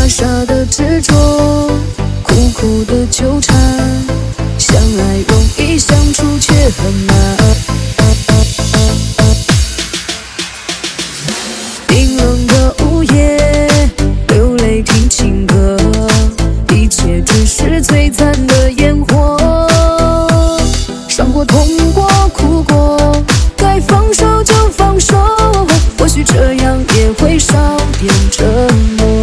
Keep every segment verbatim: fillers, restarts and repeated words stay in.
傻的执着，苦苦的纠缠，相爱容易，相处却很难。冰冷的午夜，流泪听情歌，一切只是璀璨的烟火。伤过、痛过、哭过，该放手就放手，或许这样也会少点折磨。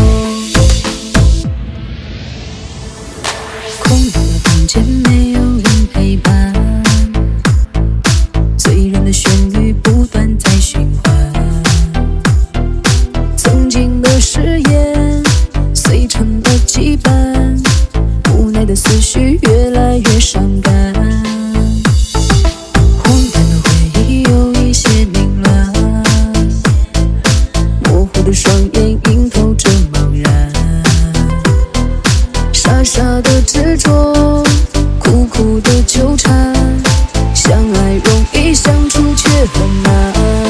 空荡的房间没有人陪伴，醉人的旋律不断在循环。曾经的誓言碎成了羁绊，无奈的思绪越来越伤感。荒诞的回忆有一些凌乱，模糊的双眼映透着茫然。傻傻的执着，苦苦的纠缠，相爱容易，相处却很难。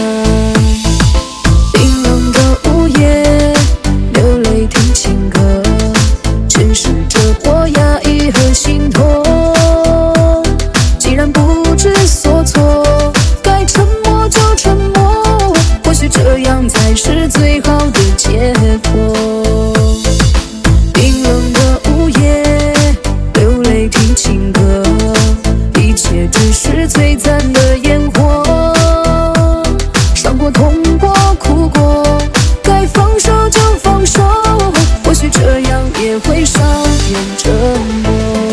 冰冷的午夜，流泪听情歌，诠释着我压抑和心痛。既然不知所措，该沉默就沉默，或许这样才是最好的解脱。冰冷的午夜，流泪听情歌，一切只是璀璨的烟火。伤过、痛过、哭过，该放手就放手，或许这样也会少点折磨。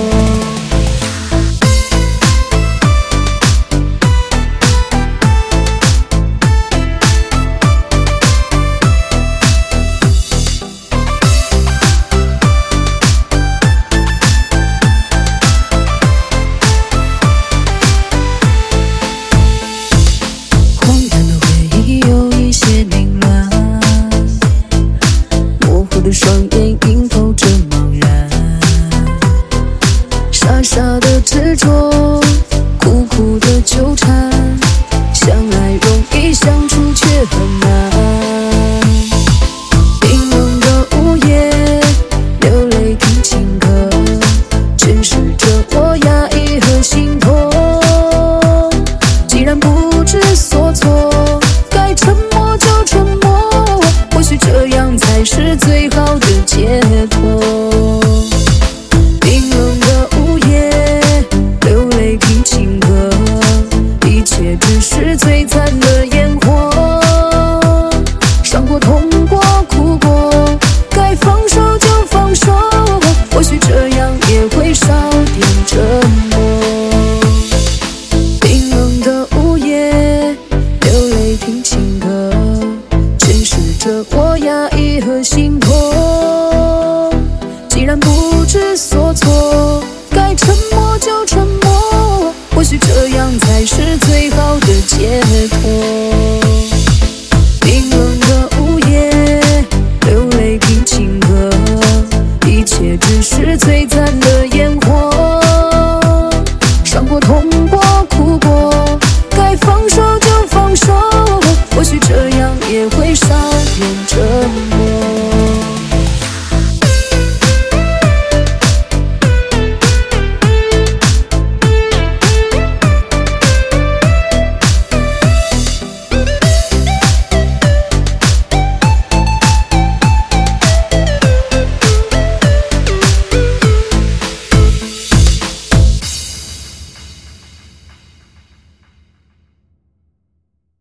荒诞的回忆有一些凌乱，模糊的双眼映透着茫然。傻傻的执着，苦苦的纠缠，相爱容易，相处却很难。冰冷的午夜，流泪听情歌，诠释着我压抑和心痛。既然不知所措，该沉默就沉默，或许这样才是最好的解脱。冰冷的午夜，流泪听情歌，一切只是璀璨的烟火。伤过、痛过、哭过，该放手就放手，或许这样也会少点折磨。冰冷的午夜，流泪听情歌，诠释着我压抑和心痛。既然不知所措，该沉默就沉默，或许这样才是最好的解脱。冰冷的午夜，流泪听情歌，一切只是璀璨的烟火。伤过、痛过、哭过，该放手就放手，或许这样也会少点折磨。